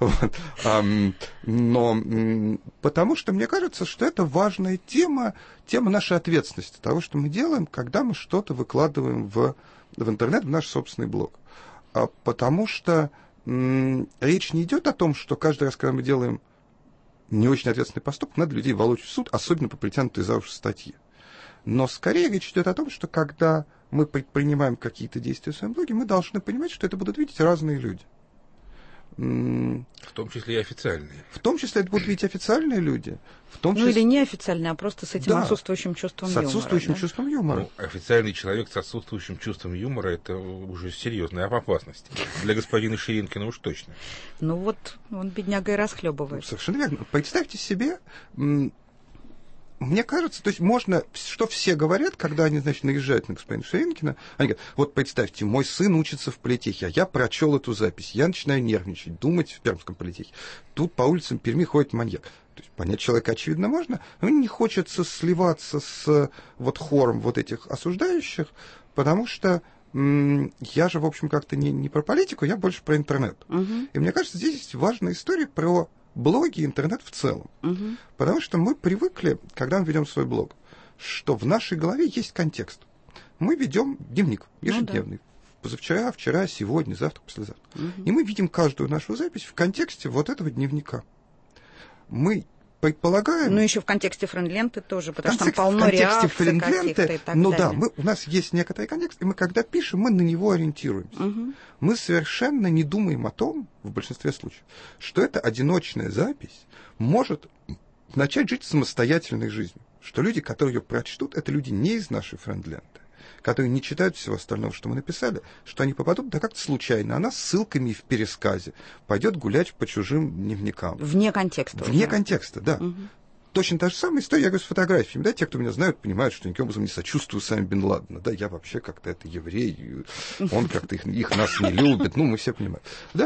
Но потому что мне кажется, что это важная тема нашей ответственности, того, что мы делаем, когда мы что-то выкладываем в интернет, в наш собственный блог. Потому что речь не идет о том, что каждый раз, когда мы делаем не очень ответственный поступок, надо людей волочь в суд, особенно по притянутой за уши статье. Но скорее речь идет о том, что когда мы предпринимаем какие-то действия в своем блоге, мы должны понимать, что это будут видеть разные люди. В том числе и официальные. В том числе это будут видеть официальные люди. В том числе... или неофициальные, а просто с этим отсутствующим чувством юмора. С отсутствующим чувством юмора. Официальный человек с отсутствующим чувством юмора — это уже серьезная опасность. Для господина Ширинкина уж точно. Ну вот, он, бедняга, и расхлебывает. Совершенно верно. Представьте себе... Мне кажется, то есть можно, что все говорят, когда они, значит, наезжают на господина Ширинкина, они говорят, вот представьте, мой сын учится в политехе, а я прочел эту запись, я начинаю нервничать, думать в Пермском политехе. Тут по улицам Перми ходит маньяк. То есть понять человека, очевидно, можно, но не хочется сливаться с вот хором вот этих осуждающих, потому что я же, в общем, как-то не про политику, я больше про интернет. И мне кажется, здесь есть важная история про блоги и интернет в целом. Потому что мы привыкли, когда мы ведем свой блог, что в нашей голове есть контекст. Мы ведем дневник ежедневный. Позавчера, вчера, сегодня, завтра, послезавтра. И мы видим каждую нашу запись в контексте вот этого дневника. Мы предполагаем... Ну, еще в контексте френд-ленты тоже, потому что там полно реакций каких-то и так далее. Да, у нас есть некоторый контекст, и мы, когда пишем, мы на него ориентируемся. Мы совершенно не думаем о том, в большинстве случаев, что эта одиночная запись может начать жить самостоятельной жизнью. Что люди, которые ее прочтут, это люди не из нашей френд-ленты, которые не читают всего остального, что мы написали, что они попадут, да как-то случайно, она с ссылками и в пересказе пойдет гулять по чужим дневникам. Вне контекста. Вне контекста, да. Точно та же самая история, я говорю, с фотографиями. Да, те, кто меня знают, понимают, что никаким образом не сочувствую Усаме бен Ладена. Да, я вообще как-то это еврей, он как-то их нас не любит, мы все понимаем. Да?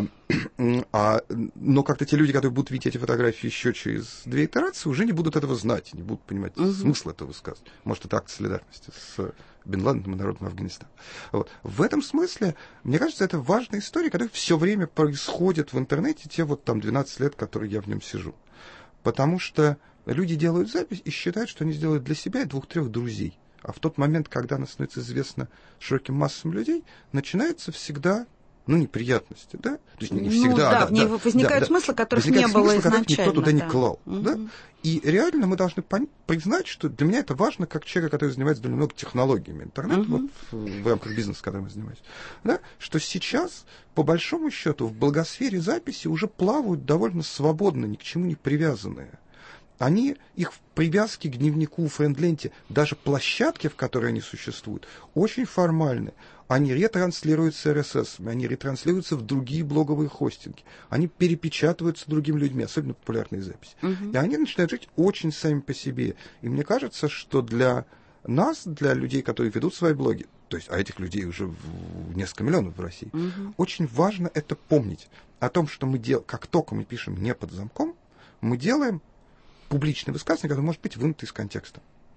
Но как-то те люди, которые будут видеть эти фотографии еще через 2 итерации, уже не будут этого знать, не будут понимать смысл этого высказывания. Может, это акт солидарности с бен Ладеном и народом Афганистана. Вот. В этом смысле, мне кажется, это важная история, которая все время происходит в интернете, те вот там 12 лет, которые я в нем сижу. Потому что люди делают запись и считают, что они сделают для себя и 2-3 друзей. А в тот момент, когда она становится известна широким массам людей, начинается всегда, неприятности, да? То есть не всегда, в ней возникают смыслы, которых не было изначально. Никто туда не клал, да? И реально мы должны признать, что для меня это важно, как человека, который занимается довольно много технологиями интернета, вот в рамках бизнеса, которым я занимаюсь, да? Что сейчас, по большому счету, в благосфере записи уже плавают довольно свободно, ни к чему не привязанные. Их привязки к дневнику, френд-ленте, даже площадки, в которой они существуют, очень формальны. Они ретранслируются RSS, они ретранслируются в другие блоговые хостинги, они перепечатываются другими людьми, особенно популярные записи. И они начинают жить очень сами по себе. И мне кажется, что для нас, для людей, которые ведут свои блоги, то есть, а этих людей уже несколько миллионов в России, очень важно это помнить. О том, что мы делаем, как только мы пишем не под замком, мы делаем публичное высказывание, которое может быть вынуто из контекста.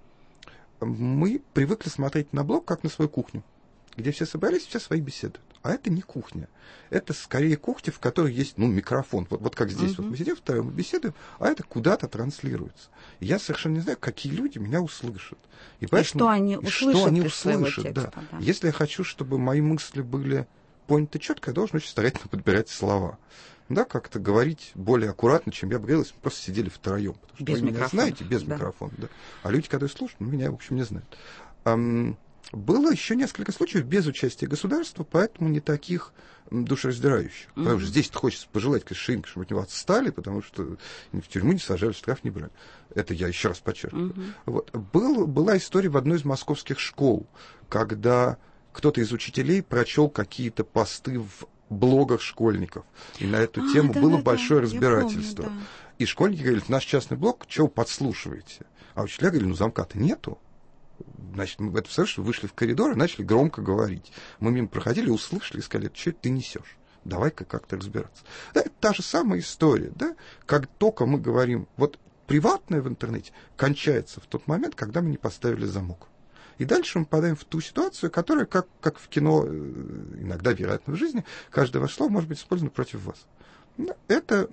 Мы привыкли смотреть на блог, как на свою кухню, где все собрались, все свои беседуют. А это не кухня. Это скорее кухня, в которой есть микрофон. Вот как здесь вот мы сидим втроем, беседуем, а это куда-то транслируется. И я совершенно не знаю, какие люди меня услышат. И что они услышат, да. Если я хочу, чтобы мои мысли были поняты четко, я должен очень старательно подбирать слова. Да, как-то говорить более аккуратно, чем я бы говорил, если мы просто сидели втроем. Потому что без вы меня знаете без микрофона. Да. А люди, которые слушают, меня, в общем, не знают. Было еще несколько случаев без участия государства, поэтому не таких душераздирающих. Потому что здесь хочется пожелать, конечно, Ширинкину, чтобы от него отстали, потому что в тюрьму не сажали, штраф не брали. Это я еще раз подчеркиваю. Вот. Была история в одной из московских школ, когда кто-то из учителей прочел какие-то посты в блогах школьников. И на эту тему было большое разбирательство. И школьники говорили, наш частный блок, что вы подслушиваете? А учителя говорили, замка-то нету. Значит, мы, это представляешь, вышли в коридор и начали громко говорить. Мы мимо проходили, услышали и сказали, что ты несешь? Давай-ка как-то разбираться. Да, это та же самая история, да? Как только мы говорим, вот приватное в интернете кончается в тот момент, когда мы не поставили замок. И дальше мы попадаем в ту ситуацию, которая, как в кино, иногда, вероятно, в жизни, каждое ваше слово может быть использовано против вас. Это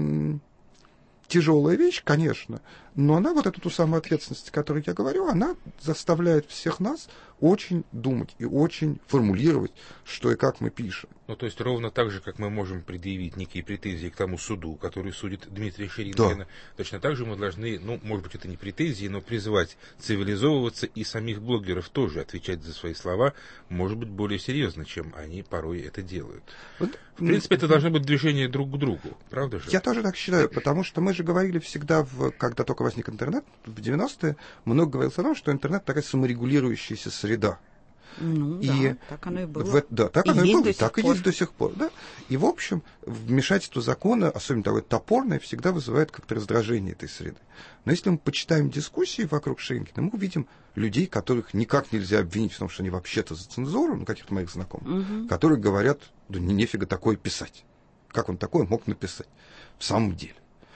тяжелая вещь, конечно, но она, вот эту ту самую ответственность, о которой я говорю, она заставляет всех нас очень думать и очень формулировать, что и как мы пишем. Ну, то есть ровно так же, как мы можем предъявить некие претензии к тому суду, который судит Дмитрия Шерингена, да. Точно так же мы должны, ну, может быть, это не претензии, но призывать цивилизовываться и самих блогеров тоже отвечать за свои слова, может быть, более серьезно, чем они порой это делают. Вот, в принципе, это должно быть движение друг к другу, правда же? Я тоже так считаю, потому что мы же говорили всегда, когда только возник интернет, в 90-е, много говорилось о том, что интернет такая саморегулирующаяся среда. Ну, и да, так оно и было. Так оно и было, так и есть до сих пор. Да? И, в общем, вмешательство закона, особенно такое топорное, всегда вызывает как-то раздражение этой среды. Но если мы почитаем дискуссии вокруг Шерингена, мы увидим людей, которых никак нельзя обвинить в том, что они вообще-то за цензуру, ну, каких-то моих знакомых, которые говорят, да нефига такое писать. Как он такое мог написать? В самом деле.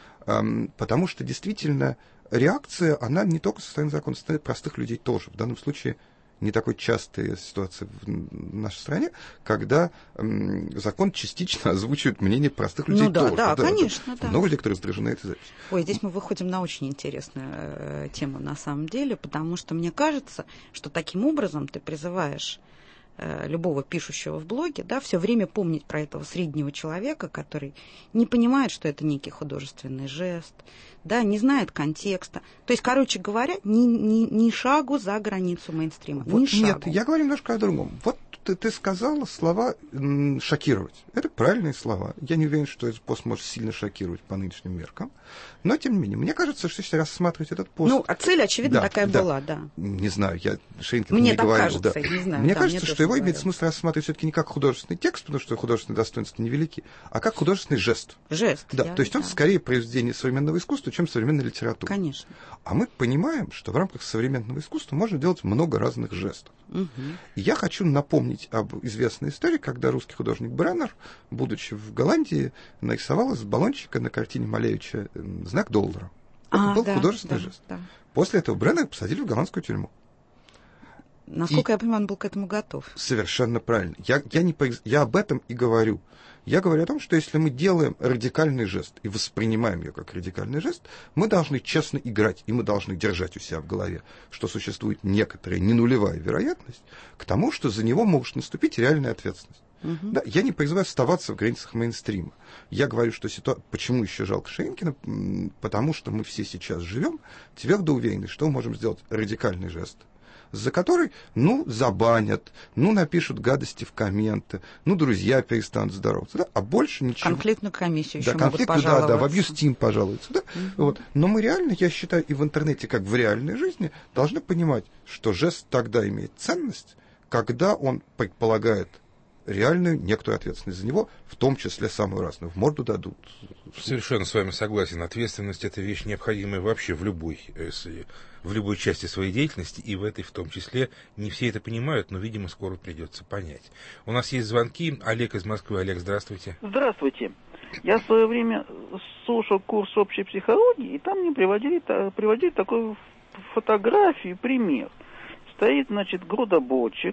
Потому что, действительно, реакция, она не только со стороны закона, со стороны простых людей тоже. В данном случае не такой частая ситуация в нашей стране, когда закон частично озвучивает мнение простых людей тоже. Да, конечно. Да. Много людей, которые раздражены этой записью. Ой, здесь мы выходим на очень интересную тему на самом деле, потому что мне кажется, что таким образом ты призываешь любого пишущего в блоге, да, все время помнить про этого среднего человека, который не понимает, что это некий художественный жест, да, не знает контекста. То есть, короче говоря, ни шагу за границу мейнстрима. Вот нет, я говорю немножко о другом. Вот ты сказала слова «шокировать». Это правильные слова. Я не уверен, что этот пост может сильно шокировать по нынешним меркам. Но, тем не менее, мне кажется, что если рассматривать этот пост... Ну, а цель, очевидно, такая была, да. Не знаю, я Шерингену не говорил. Мне так кажется, не знаю. Мне кажется, что его имеет смысл рассматривать все-таки не как художественный текст, потому что художественные достоинства невелики, а как художественный жест. Жест, да. То есть он скорее произведение современного искусства, чем современной литературы. Конечно. А мы понимаем, что в рамках современного искусства можно делать много разных жестов. И я хочу напомнить об известной истории, когда русский художник Бреннер, будучи в Голландии, нарисовал из баллончика на картине Малевича знак доллара. Это был художественный жест. Да. После этого Бреннера посадили в голландскую тюрьму. Насколько я понимаю, он был к этому готов. Совершенно правильно. Я об этом и говорю. Я говорю о том, что если мы делаем радикальный жест и воспринимаем ее как радикальный жест, мы должны честно играть, и мы должны держать у себя в голове, что существует некоторая ненулевая вероятность к тому, что за него может наступить реальная ответственность. Да, я не призываю оставаться в границах мейнстрима. Я говорю, что почему еще жалко Шерингена? Потому что мы все сейчас живем твердо уверены, что мы можем сделать радикальный жест, за который, забанят, напишут гадости в комменты, друзья перестанут здороваться, да, а больше ничего. Конфликтную комиссию еще могут пожаловаться. В Абьюз-Тим пожалуются, да. Вот. Но мы реально, я считаю, и в интернете, как в реальной жизни, должны понимать, что жест тогда имеет ценность, когда он предполагает реальную некоторую ответственность за него, в том числе самую разную. В морду дадут. Совершенно с вами согласен. Ответственность — это вещь необходимая вообще в любой части своей деятельности, и в этой в том числе. Не все это понимают, но, видимо, скоро придется понять. У нас есть звонки. Олег из Москвы. Олег, здравствуйте. Здравствуйте. Я в свое время слушал курс общей психологии, и там мне приводили такую фотографию, пример. Стоит, груда бочек,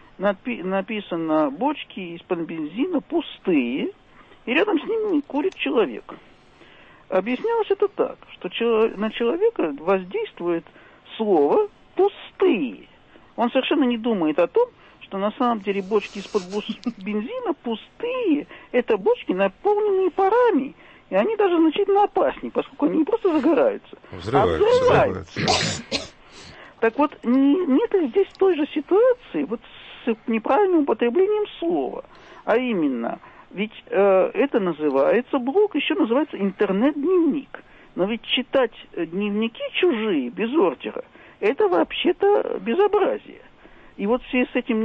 написано «бочки из-под бензина пустые», и рядом с ними курит человек. Объяснялось это так, что на человека воздействует слово «пустые». Он совершенно не думает о том, что на самом деле бочки из-под бензина пустые. Это бочки, наполненные парами, и они даже значительно опаснее, поскольку они не просто загораются, взрываются. Так вот, нет ли здесь той же ситуации с неправильным употреблением слова? А именно, ведь это называется блог, еще называется интернет-дневник. Но ведь читать дневники чужие без ордера, это вообще-то безобразие. И вот в связи с этим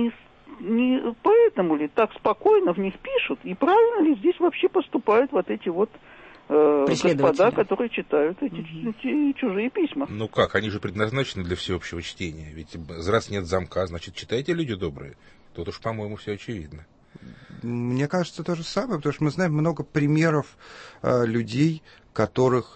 не поэтому ли так спокойно в них пишут, и правильно ли здесь вообще поступают вот эти господа, которые читают эти чужие письма. Ну как, они же предназначены для всеобщего чтения. Ведь раз нет замка, значит, читайте, люди добрые. Тут уж, по-моему, все очевидно. Мне кажется, то же самое, потому что мы знаем много примеров людей, которых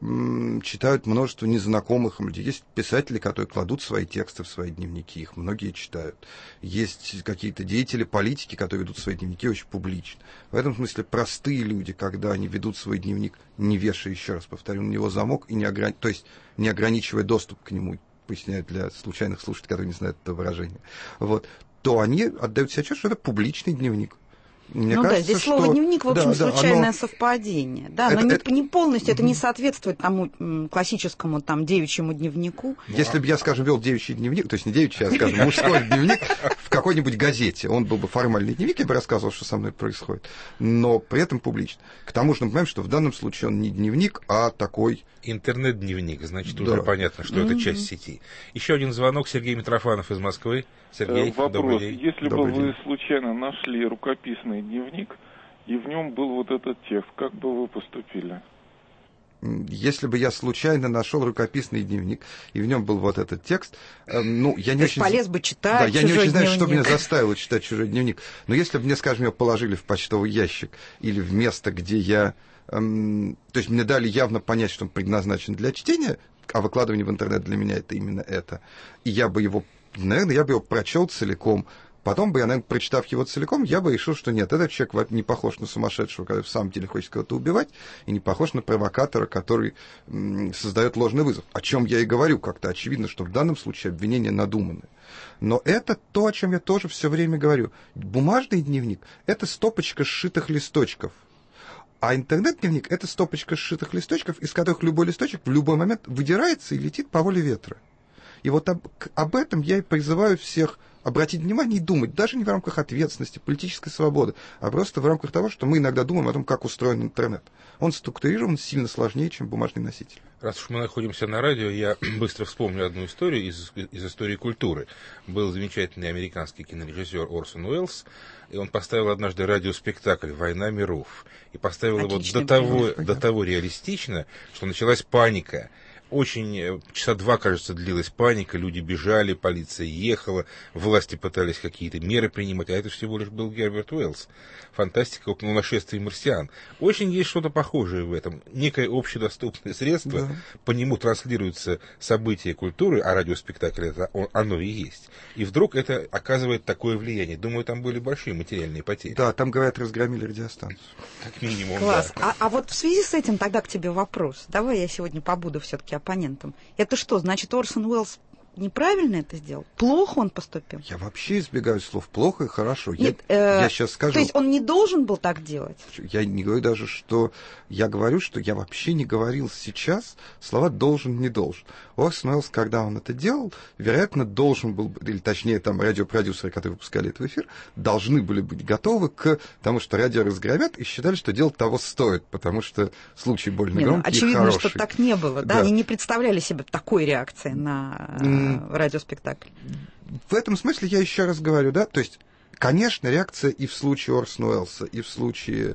читают множество незнакомых людей. Есть писатели, которые кладут свои тексты в свои дневники, их многие читают. Есть какие-то деятели, политики, которые ведут свои дневники очень публично. В этом смысле простые люди, когда они ведут свой дневник, не вешая, еще раз повторю, на него замок, и то есть не ограничивая доступ к нему, поясняю для случайных слушателей, которые не знают это выражение, вот, то они отдают себе отчет, что это публичный дневник. Мне кажется, да, здесь слово «дневник», в общем, случайное совпадение. Да, но не полностью, это не соответствует тому классическому там девичьему дневнику. Если бы я, скажем, вел девичий дневник, то есть не девичий, а, скажем, мужской дневник в какой-нибудь газете, он был бы формальный дневник, я бы рассказывал, что со мной происходит, но при этом публично. К тому же, мы понимаем, что в данном случае он не дневник, а такой... Интернет-дневник, значит, уже понятно, что это часть сети. Еще один звонок. Сергей Митрофанов из Москвы. Сергей, добрый день. Если бы вы случайно нашли рукописный дневник, и в нем был вот этот текст, как бы вы поступили? Если бы я случайно нашел рукописный дневник, и в нем был вот этот текст, я не очень... полез бы читать. Да, я не очень знаю, что меня заставило читать чужой дневник. Но если бы мне, скажем, его положили в почтовый ящик или в место, где я... то есть мне дали явно понять, что он предназначен для чтения, а выкладывание в интернет для меня это именно это. И я бы его, наверное, прочел целиком. Потом бы я, наверное, прочитав его целиком, я бы решил, что нет, этот человек не похож на сумасшедшего, который в самом деле хочет кого-то убивать, и не похож на провокатора, который создает ложный вызов. О чем я и говорю, как-то очевидно, что в данном случае обвинения надуманы. Но это то, о чем я тоже все время говорю. Бумажный дневник – это стопочка сшитых листочков. А интернет-дневник – это стопочка сшитых листочков, из которых любой листочек в любой момент выдирается и летит по воле ветра. И вот об этом я и призываю всех обратить внимание и думать, даже не в рамках ответственности, политической свободы, а просто в рамках того, что мы иногда думаем о том, как устроен интернет. Он структурирован сильно сложнее, чем бумажный носитель. Раз уж мы находимся на радио, я быстро вспомню одну историю из истории культуры. Был замечательный американский кинорежиссер Орсон Уэллс, и он поставил однажды радиоспектакль «Война миров». И поставил его до того реалистично, что началась паника. Очень, часа два, кажется, длилась паника, люди бежали, полиция ехала, власти пытались какие-то меры принимать, а это всего лишь был Герберт Уэллс. Фантастика около нашествия марсиан. Очень есть что-то похожее в этом. Некое общедоступное средство, по нему транслируются события культуры, а радиоспектакль это оно и есть. И вдруг это оказывает такое влияние. Думаю, там были большие материальные потери. Да, там, говорят, разгромили радиостанцию. Как минимум, класс. Да. А вот в связи с этим тогда к тебе вопрос. Давай я сегодня побуду все-таки оппонентом. Это что, значит, Орсон Уэллс неправильно это сделал? Плохо он поступил? Я вообще избегаю слов «плохо» и «хорошо». Нет, я сейчас скажу... То есть он не должен был так делать? Я не говорю даже, что... Я говорю, что я вообще не говорил сейчас слова «должен», «не должен». Орсон Уэллс, когда он это делал, вероятно, должен был... Или точнее, там радиопродюсеры, которые выпускали этот эфир, должны были быть готовы к тому, что радио разгромят, и считали, что дело того стоит, потому что случай больно громкий и хороший. Очевидно, что так не было, да? Они не представляли себе такой реакции на радиоспектакль. В этом смысле я еще раз говорю, да, то есть, конечно, реакция и в случае Орсона Уэллса, и в случае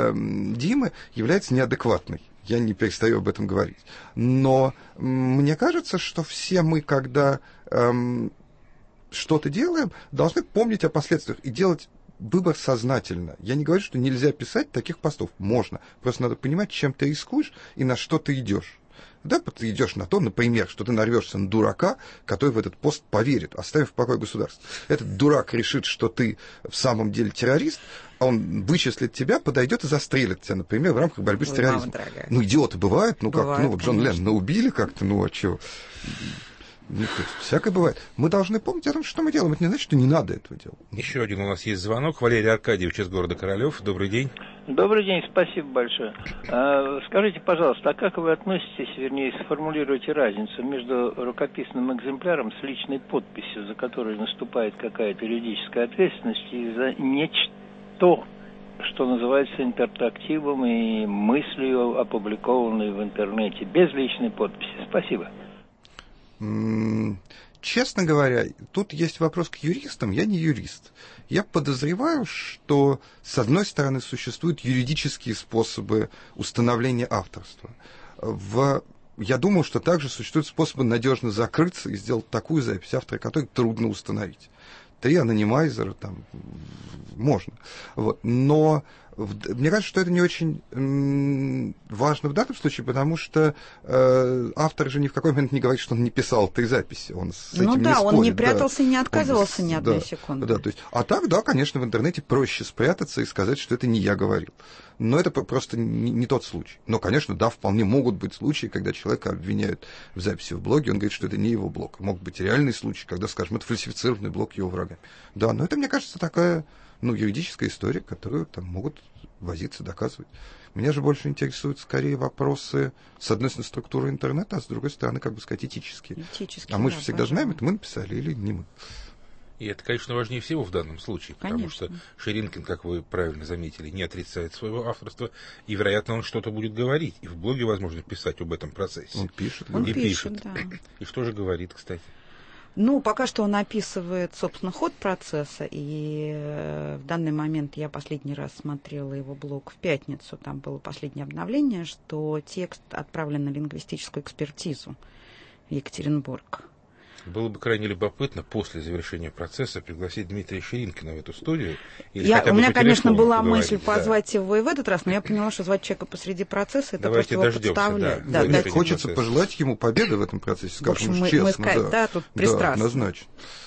Димы является неадекватной. Я не перестаю об этом говорить. Но мне кажется, что все мы, когда что-то делаем, должны помнить о последствиях и делать выбор сознательно. Я не говорю, что нельзя писать таких постов. Можно. Просто надо понимать, чем ты рискуешь и на что ты идешь. Да, ты идешь на то, например, что ты нарвешься на дурака, который в этот пост поверит, оставив в покое государство. Этот дурак решит, что ты в самом деле террорист, а он вычислит тебя, подойдет и застрелит тебя, например, в рамках борьбы с терроризмом. Ну, идиоты бывают, вот Джон Леннона убили как-то, а чего? Всякое бывает. Мы должны помнить о том, что мы делаем. Это не значит, что не надо этого делать. Еще один у нас есть звонок. Валерий Аркадьевич из города Королев. Добрый день. Добрый день, спасибо большое. Скажите, пожалуйста, а как вы относитесь, вернее, сформулируете разницу между рукописным экземпляром с личной подписью, за которой наступает какая-то юридическая ответственность, и за нечто, что называется интерактивом и мыслью, опубликованной в интернете, без личной подписи? Спасибо. честно говоря, тут есть вопрос к юристам. Я не юрист. Я подозреваю, что, с одной стороны, существуют юридические способы установления авторства. Я думаю, что также существуют способы надежно закрыться и сделать такую запись, автора которой трудно установить. 3 анонимайзера там можно. Вот. Но мне кажется, что это не очень важно в данном случае, потому что автор же ни в какой момент не говорит, что он не писал 3 записи. Он с этим не спорит. Он не прятался и не отказывался ни одной секунды. Да, то есть, а так, да, конечно, в интернете проще спрятаться и сказать, что это не я говорил. Но это просто не тот случай. Но, конечно, да, вполне могут быть случаи, когда человека обвиняют в записи в блоге, он говорит, что это не его блог. Могут быть реальные случаи, когда, скажем, это фальсифицированный блог его врагами. Да, но это, мне кажется, такая юридическая история, которую там могут возиться, доказывать. Меня же больше интересуют скорее вопросы, с одной стороны, структуры интернета, а с другой стороны, как бы сказать, этические. А мы же всегда знаем, это мы написали или не мы. И это, конечно, важнее всего в данном случае, потому что Ширинкин, как вы правильно заметили, не отрицает своего авторства, и, вероятно, он что-то будет говорить, и в блоге, возможно, писать об этом процессе. Он пишет. Он пишет, да. И что же говорит, кстати? Пока что он описывает, собственно, ход процесса, и в данный момент я последний раз смотрела его блог в пятницу, там было последнее обновление, что текст отправлен на лингвистическую экспертизу в Екатеринбург. Было бы крайне любопытно после завершения процесса пригласить Дмитрия Ширинкина в эту студию. У меня, конечно, была мысль позвать его и в этот раз, но я поняла, что звать человека посреди процесса, это давайте просто его подставлять. Да, хочется пожелать ему победы в этом процессе, скажем честно. Тут пристрастно. Однозначно.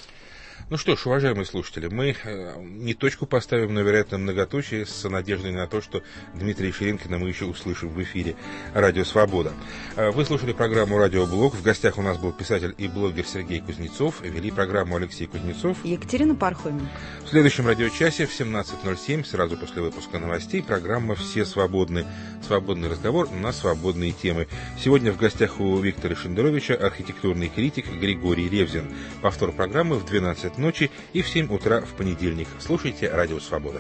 Ну что ж, уважаемые слушатели, мы не точку поставим, но, вероятно, многоточие с надеждой на то, что Дмитрия Ширинкина мы еще услышим в эфире «Радио Свобода». Вы слушали программу «Радиоблог». В гостях у нас был писатель и блогер Сергей Кузнецов. Вели программу Алексей Кузнецов и Екатерина Пархоменко. В следующем радиочасе в 17:07, сразу после выпуска новостей, программа «Все свободны». Свободный разговор на свободные темы. Сегодня в гостях у Виктора Шендеровича архитектурный критик Григорий Ревзин. Повтор программы в 12 ночи и в 7 утра в понедельник. Слушайте «Радио Свобода».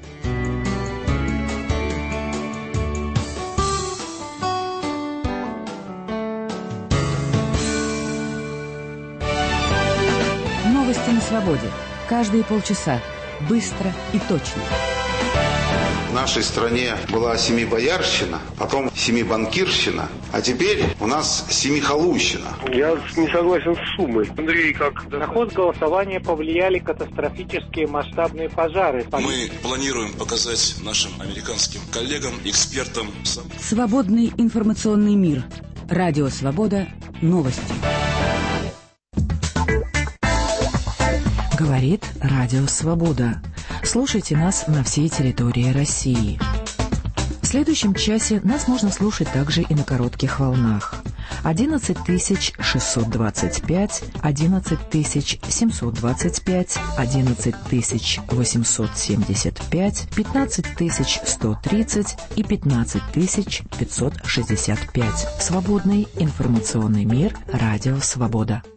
Новости на свободе. Каждые полчаса. Быстро и точно. В нашей стране была семибоярщина, потом семибанкирщина, а теперь у нас семихолущина. Я не согласен с суммой. Андрей, как? На ход голосования повлияли катастрофические масштабные пожары. Мы планируем показать нашим американским коллегам, экспертам. Свободный информационный мир. Радио Свобода. Новости. Говорит Радио Свобода. Слушайте нас на всей территории России. В следующем часе нас можно слушать также и на коротких волнах. 11625, 11725, 11875, 15130 и 15565. Свободный информационный мир. Радио Свобода.